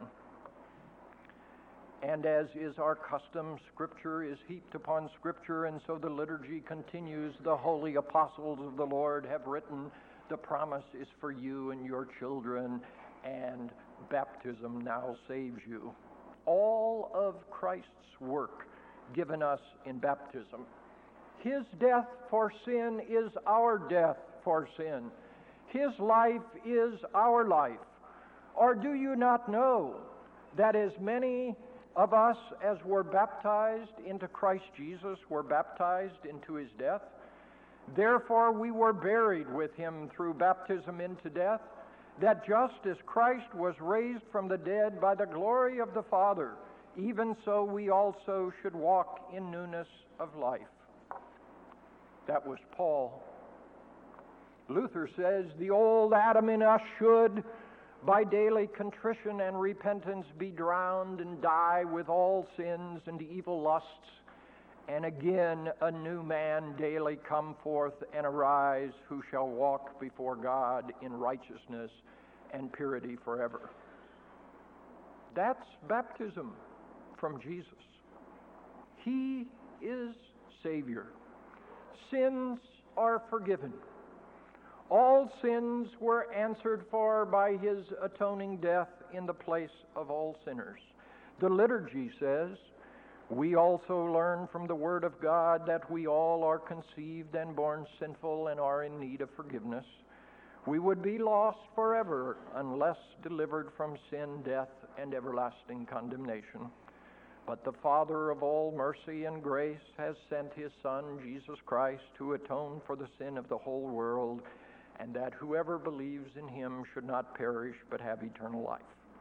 And as is our custom, Scripture is heaped upon Scripture, and so the liturgy continues. The holy apostles of the Lord have written, the promise is for you and your children, and baptism now saves you. All of Christ's work given us in baptism. His death for sin is our death for sin. His life is our life. Or do you not know that as many of us as were baptized into Christ Jesus were baptized into his death? Therefore we were buried with him through baptism into death, that just as Christ was raised from the dead by the glory of the Father, even so we also should walk in newness of life. That was Paul. Luther says, the old Adam in us should, by daily contrition and repentance, be drowned and die with all sins and evil lusts, and again a new man daily come forth and arise, who shall walk before God in righteousness and purity forever. That's baptism from Jesus. He is Savior. Sins are forgiven. All sins were answered for by his atoning death in the place of all sinners. The liturgy says, we also learn from the Word of God that we all are conceived and born sinful and are in need of forgiveness. We would be lost forever unless delivered from sin, death, and everlasting condemnation. But the Father of all mercy and grace has sent his Son, Jesus Christ, to atone for the sin of the whole world, and that whoever believes in him should not perish but have eternal life.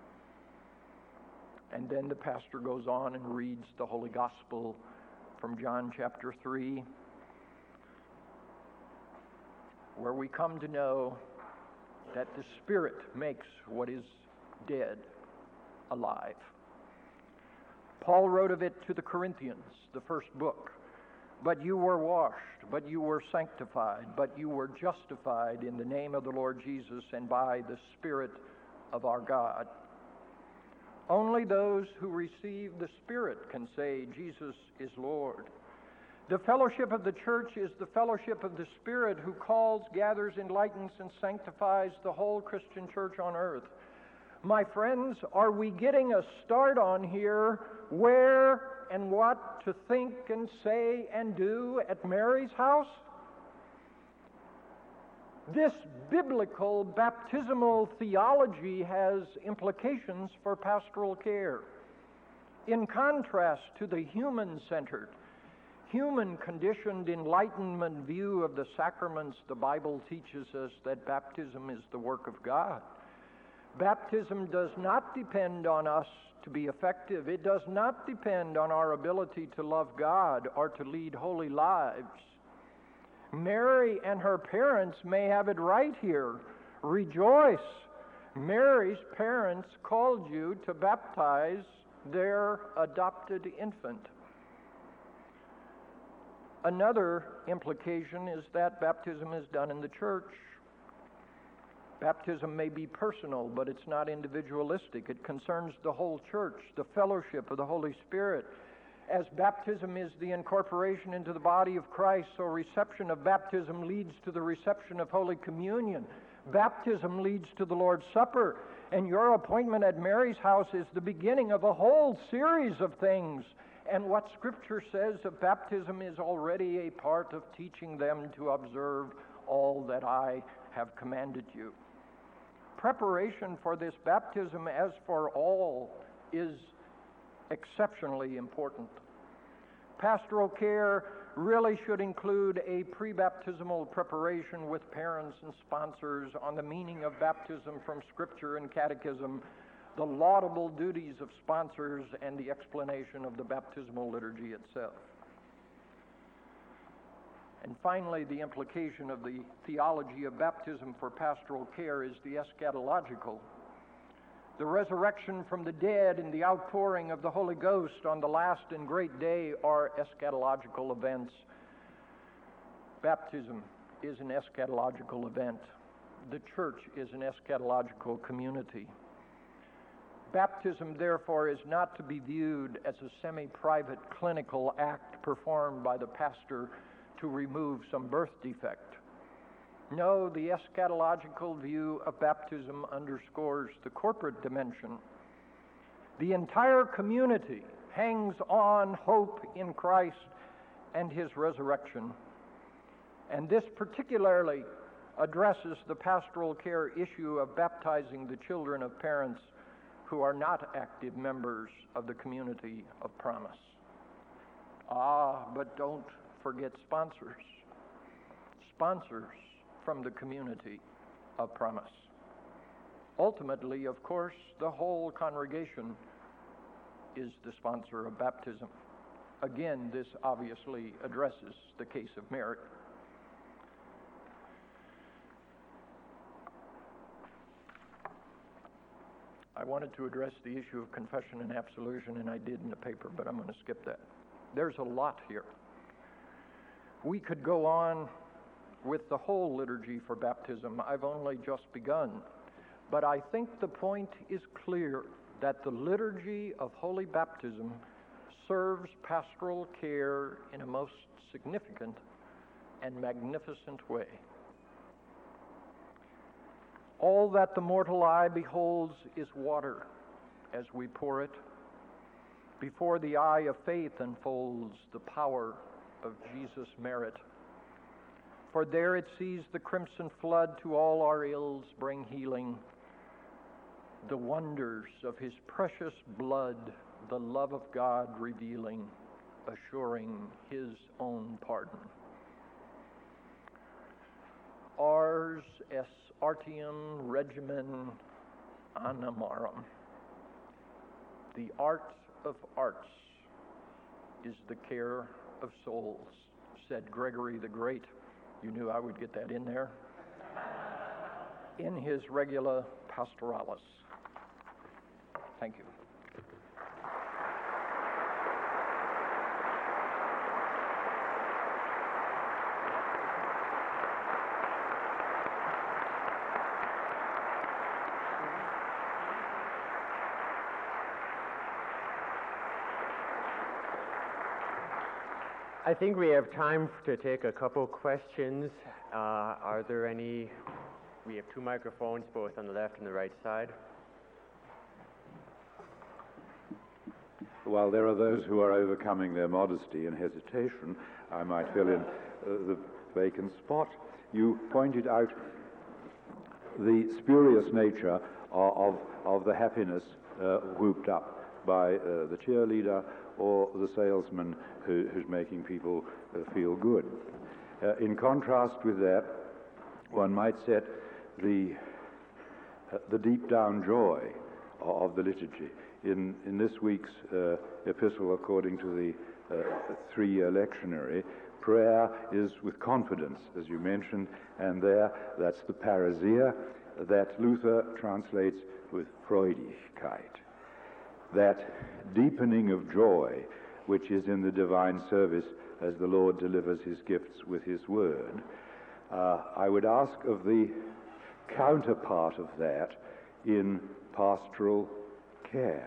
And then the pastor goes on and reads the Holy Gospel from John chapter 3, where we come to know that the Spirit makes what is dead alive. Paul wrote of it to the Corinthians, the first book. But you were washed, but you were sanctified, but you were justified in the name of the Lord Jesus and by the Spirit of our God. Only those who receive the Spirit can say, Jesus is Lord. The fellowship of the church is the fellowship of the Spirit, who calls, gathers, enlightens, and sanctifies the whole Christian church on earth. My friends, are we getting a start on here where and what to think and say and do at Mary's house? This biblical baptismal theology has implications for pastoral care. In contrast to the human-centered, human-conditioned Enlightenment view of the sacraments, the Bible teaches us that baptism is the work of God. Baptism does not depend on us to be effective. It does not depend on our ability to love God or to lead holy lives. Mary and her parents may have it right here. Rejoice. Mary's parents called you to baptize their adopted infant. Another implication is that baptism is done in the church. Baptism may be personal, but it's not individualistic. It concerns the whole church, the fellowship of the Holy Spirit. As baptism is the incorporation into the body of Christ, so reception of baptism leads to the reception of Holy Communion. Baptism leads to the Lord's Supper, and your appointment at Mary's house is the beginning of a whole series of things. And what Scripture says of baptism is already a part of teaching them to observe all that I have commanded you. Preparation for this baptism, as for all, is exceptionally important. Pastoral care really should include a pre-baptismal preparation with parents and sponsors on the meaning of baptism from Scripture and Catechism, the laudable duties of sponsors, and the explanation of the baptismal liturgy itself. And finally, the implication of the theology of baptism for pastoral care is the eschatological. The resurrection from the dead and the outpouring of the Holy Ghost on the last and great day are eschatological events. Baptism is an eschatological event. The church is an eschatological community. Baptism, therefore, is not to be viewed as a semi-private clinical act performed by the pastor to remove some birth defect. No, the eschatological view of baptism underscores the corporate dimension. The entire community hangs on hope in Christ and his resurrection. And this particularly addresses the pastoral care issue of baptizing the children of parents who are not active members of the community of promise. But don't forget sponsors. Sponsors from the community of promise. Ultimately, of course, the whole congregation is the sponsor of baptism. Again, this obviously addresses the case of merit. I wanted to address the issue of confession and absolution, and I did in the paper, but I'm going to skip that. There's a lot here. We could go on with the whole liturgy for baptism. I've only just begun. But I think the point is clear that the liturgy of holy baptism serves pastoral care in a most significant and magnificent way. All that the mortal eye beholds is water as we pour it. Before the eye of faith unfolds the power of Jesus' merit. For there it sees the crimson flood to all our ills bring healing. The wonders of his precious blood, the love of God revealing, assuring his own pardon. Ars est artium regimen animarum. The art of arts is the care of souls, said Gregory the Great. You knew I would get that in there. In his Regula Pastoralis. Thank you. I think we have time to take a couple questions. Are there any? We have two microphones, both on the left and the right side. While there are those who are overcoming their modesty and hesitation, I might fill in the vacant spot. You pointed out the spurious nature of the happiness whooped up by the cheerleader or the salesman who's making people feel good. In contrast with that, one might set the deep down joy of the liturgy. In this week's epistle, according to the three-year lectionary, prayer is with confidence, as you mentioned, and that's the Parasia that Luther translates with Freudigkeit. That deepening of joy which is in the divine service as the Lord delivers his gifts with his word. I would ask of the counterpart of that in pastoral care.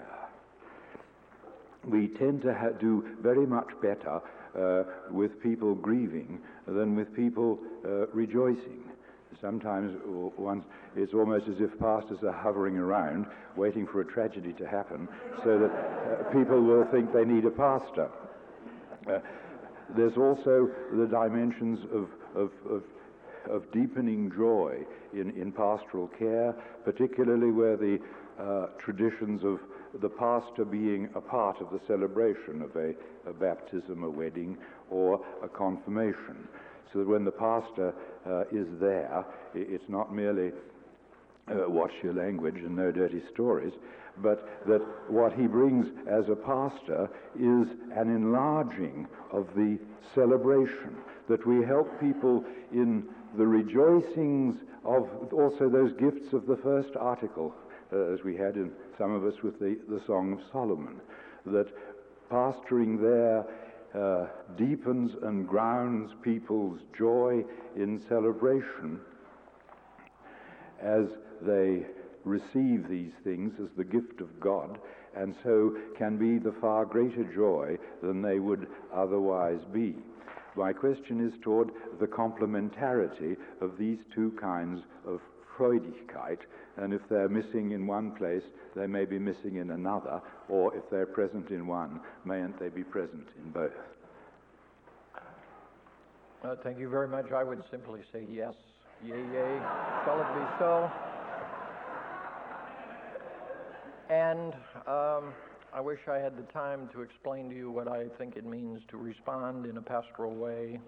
We tend to do very much better with people grieving than with people rejoicing. Sometimes it's almost as if pastors are hovering around waiting for a tragedy to happen so that people will think they need a pastor. There's also the dimensions of deepening joy in pastoral care, particularly where the traditions of the pastor being a part of the celebration of a baptism, a wedding, or a confirmation. So that when the pastor is there, it's not merely watch your language and no dirty stories, but that what he brings as a pastor is an enlarging of the celebration, that we help people in the rejoicings of also those gifts of the first article, as we had in some of us with the Song of Solomon, that pastoring there deepens and grounds people's joy in celebration as they receive these things as the gift of God, and so can be the far greater joy than they would otherwise be. My question is toward the complementarity of these two kinds of Freudigkeit, and if they're missing in one place, they may be missing in another, or if they're present in one, mayn't they be present in both? Thank you very much. I would simply say yes. Yea, yea, shall it be so? And I wish I had the time to explain to you what I think it means to respond in a pastoral way.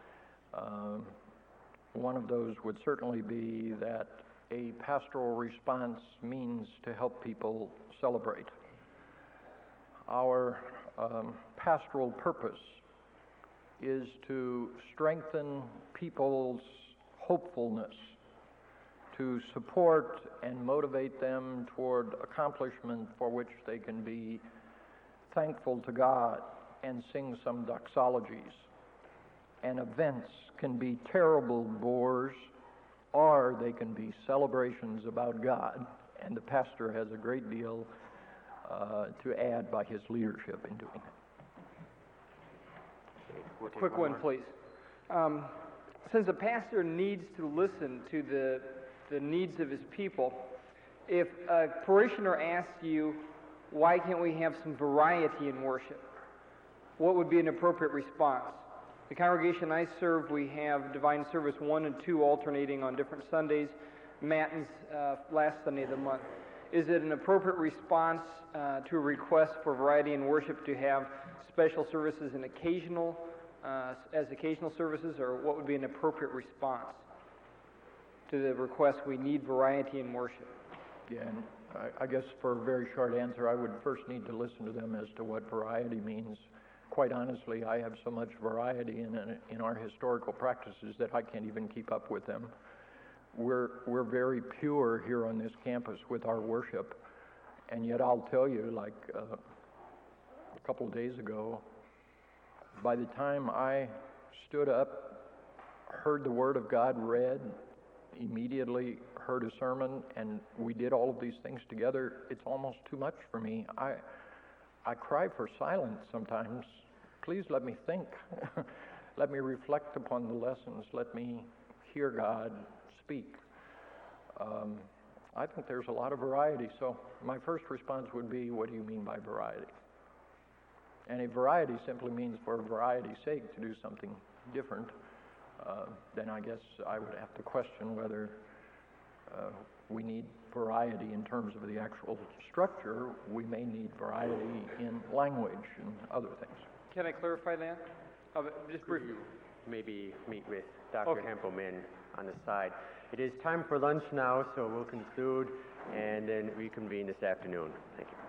One of those would certainly be that a pastoral response means to help people celebrate. Our pastoral purpose is to strengthen people's hopefulness, to support and motivate them toward accomplishment for which they can be thankful to God and sing some doxologies. And events can be terrible bores, or they can be celebrations about God, and the pastor has a great deal to add by his leadership in doing it. We'll take Quick one, more. please. Since a pastor needs to listen to the needs of his people, if a parishioner asks you, why can't we have some variety in worship, what would be an appropriate response? The congregation I serve, we have Divine Service 1 and 2 alternating on different Sundays, Matins last Sunday of the month. Is it an appropriate response to a request for variety in worship to have special services and occasional services, or what would be an appropriate response to the request, we need variety in worship? Yeah, and I guess for a very short answer, I would first need to listen to them as to what variety means. Quite honestly, I have so much variety in our historical practices that I can't even keep up with them. We're very pure here on this campus with our worship, and yet I'll tell you, like a couple of days ago, by the time I stood up, heard the Word of God read, immediately heard a sermon, and we did all of these things together, it's almost too much for me. I cry for silence sometimes. Please let me think. Let me reflect upon the lessons. Let me hear God speak. I think there's a lot of variety, so my first response would be, what do you mean by variety? And a variety simply means for variety's sake to do something different. Then I guess I would have to question whether we need variety in terms of the actual structure. We may need variety in language and other things. Can I clarify that? Just briefly. Maybe meet with Dr. Okay. Hempelman on the side. It is time for lunch now, so we'll conclude and then reconvene this afternoon. Thank you.